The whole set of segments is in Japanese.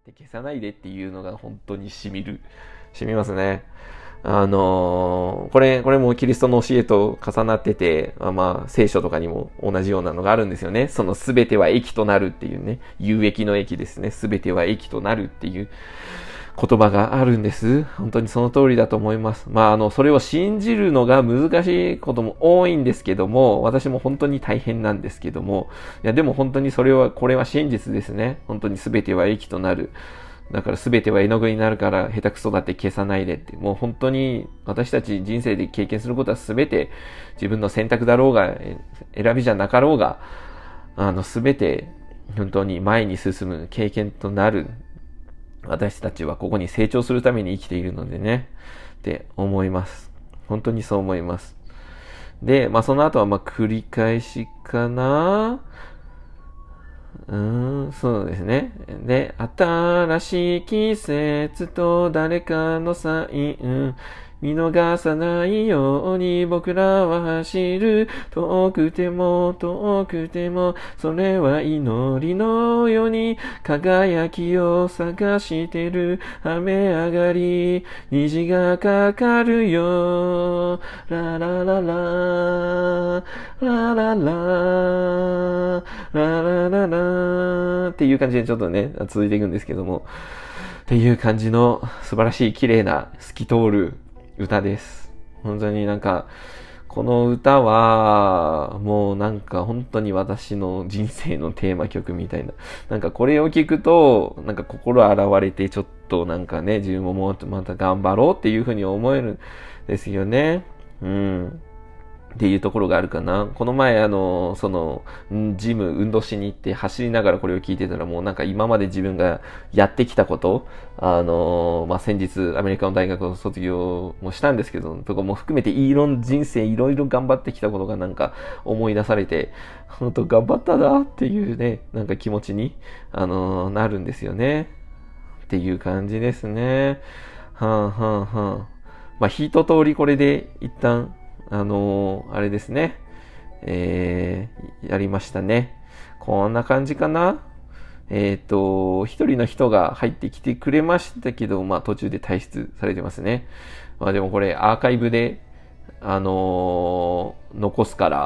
で消さないでっていうのが本当に染みますね。これもキリストの教えと重なってて、聖書とかにも同じようなのがあるんですよね。そのすべては益となるっていうね、有益の益ですね。すべては益となるっていう言葉があるんです。本当にその通りだと思います。それを信じるのが難しいことも多いんですけども、私も本当に大変なんですけども、でも本当にこれは真実ですね。本当にすべては益となる。だから全ては絵の具になるから下手くそだって消さないでって。もう本当に私たち人生で経験することは全て自分の選択だろうが、選びじゃなかろうが、全て本当に前に進む経験となる。私たちはここに成長するために生きているのでね。って思います。本当にそう思います。で、その後は繰り返しかな。そうですね。で、新しい季節と誰かのサイン、見逃さないように僕らは走る。遠くても、それは祈りのように輝きを探してる。雨上がり、虹がかかるよ。ララララ、ララララ、ララララっていう感じでちょっとね、続いていくんですけども、っていう感じの素晴らしい綺麗な透き通る歌です。本当にこの歌は、もう本当に私の人生のテーマ曲みたいな。これを聞くと、心洗われてちょっと自分ももっとまた頑張ろうっていうふうに思えるんですよね。っていうところがあるかな。この前ジム運動しに行って走りながらこれを聞いてたらもう今まで自分がやってきたこと、先日アメリカの大学を卒業もしたんですけど、とかも含めて人生いろいろ頑張ってきたことが思い出されて、本当頑張ったなっていうね、気持ちに、なるんですよね。っていう感じですね。一通りこれで一旦、あれですね。やりましたね。こんな感じかな。一人の人が入ってきてくれましたけど、途中で退出されてますね。でもこれアーカイブで、残すから、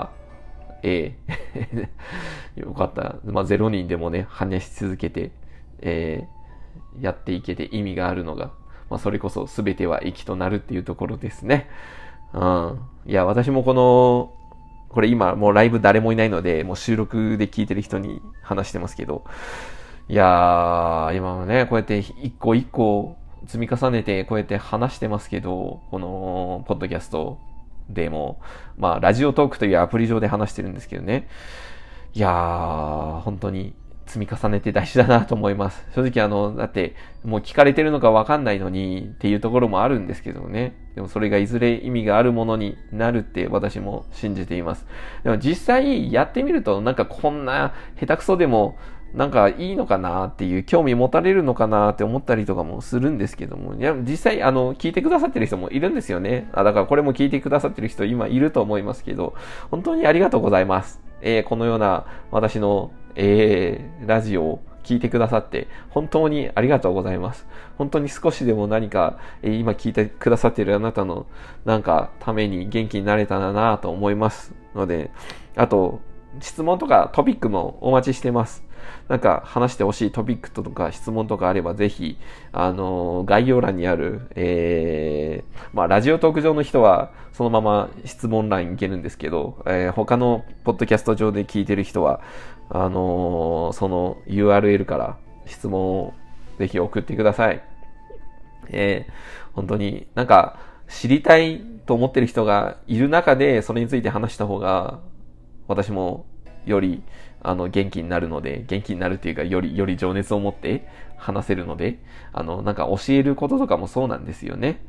よかった。0人でもね、話し続けて、やっていけて意味があるのが、それこそ全ては益となるっていうところですね。いや、私もこれ今もうライブ誰もいないので、もう収録で聞いてる人に話してますけど、いやー、今もね、こうやって一個一個積み重ねてこうやって話してますけど、このポッドキャストでも、ラジオトークというアプリ上で話してるんですけどね。いやー、本当に積み重ねて大事だなと思います。正直だってもう聞かれてるのかわかんないのにっていうところもあるんですけどね。でもそれがいずれ意味があるものになるって私も信じています。でも実際やってみるとこんな下手くそでもいいのかなっていう興味持たれるのかなって思ったりとかもするんですけども、いや実際聞いてくださってる人もいるんですよね。だからこれも聞いてくださってる人今いると思いますけど、本当にありがとうございます。このような私の、ラジオを聞いてくださって本当にありがとうございます。本当に少しでも何か、今聞いてくださっているあなたのために元気になれたらなと思いますので、あと質問とかトピックもお待ちしてます。話してほしいトピックとか質問とかあればぜひ概要欄にあるラジオトーク上の人はそのまま質問欄に行けるんですけど、他のポッドキャスト上で聞いてる人はその URL から質問をぜひ送ってください。本当に知りたいと思ってる人がいる中でそれについて話した方が私もより元気になるので、元気になるっていうかより情熱を持って話せるので、教えることとかもそうなんですよね。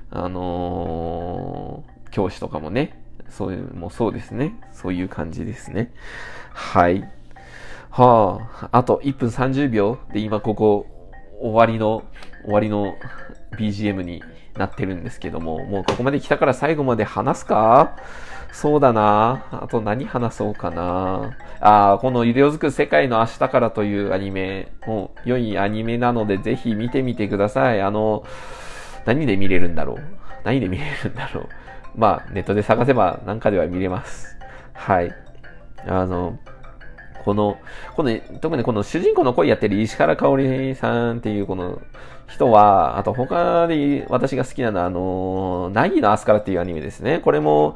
教師とかもね、そういうもそうですね。そういう感じですね。はい。あと1分30秒で今ここ終わりの BGM になってるんですけども、もうここまで来たから最後まで話すか？そうだな。あと何話そうかな。この色づく世界の明日からというアニメ、もう良いアニメなのでぜひ見てみてください。何で見れるんだろう。まあ、ネットで探せば何かでは見れます。はい。特にこの主人公の声やってる石原かおりさんっていうこの人は、あと他で私が好きなのは、ナギのアスカラっていうアニメですね。これも、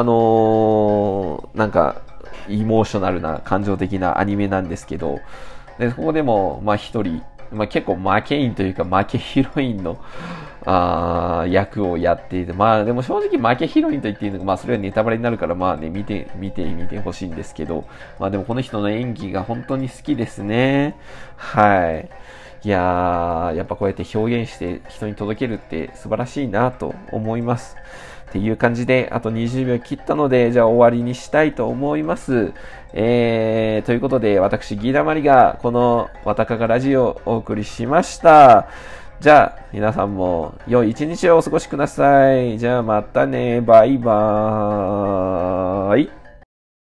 なんか、イモーショナルな感情的なアニメなんですけど、で、ここでも、まあ一人、まあ結構負けインというか負けヒロインの、役をやっていて、まあでも正直負けヒロインと言っていいのか、まあそれはネタバレになるからまあね、見てほしいんですけど、まあでもこの人の演技が本当に好きですね。はい。いやー、やっぱこうやって表現して人に届けるって素晴らしいなと思います。っていう感じで、あと20秒切ったので、じゃあ終わりにしたいと思います。ということで、私、ギーダマリがこのわたかがラジオをお送りしました。じゃあ、皆さんも良い一日をお過ごしください。じゃあまたね。バイバーイ。